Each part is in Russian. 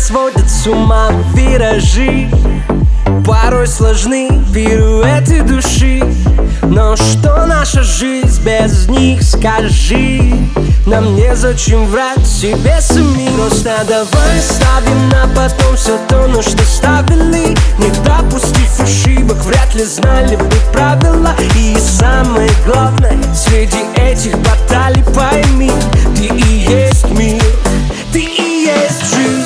сводят с ума виражи. Порой сложны пируэты души. Но что наша жизнь без них, скажи? Нам незачем врать себе самим. Просто давай ставим на потом все то, на что ставили. Не допустив ошибок, вряд ли знали бы правила. И самое главное, среди этих баталий пойми: ты и есть мир, ты и есть жизнь.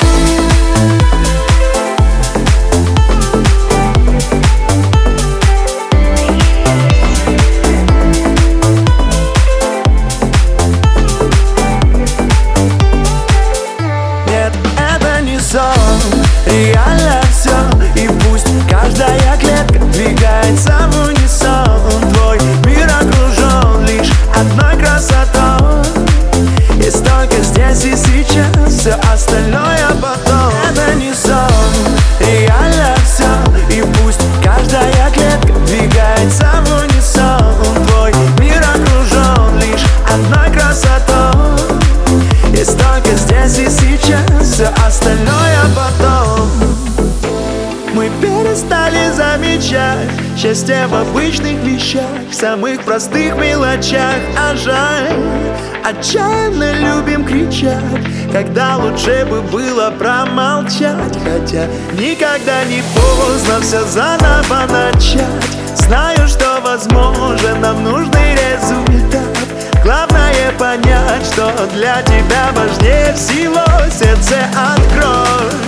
Реально все, и пусть каждая клетка двигается в унисон. Твой мир окружен лишь одной красотой. Есть только здесь и сейчас, все остальное потом. Это не сон, реально все, и пусть каждая клетка двигается в унисон. Твой мир окружен лишь одной красотой. Есть только здесь и сейчас, все остальное потом. Мы перестали замечать счастье в обычных вещах, в самых простых мелочах. А жаль, отчаянно любим кричать, когда лучше бы было промолчать. Хотя никогда не поздно все заново начать. Знаю, что возможен нам нужный результат. Главное понять, что для тебя важнее всего. Сердце открой.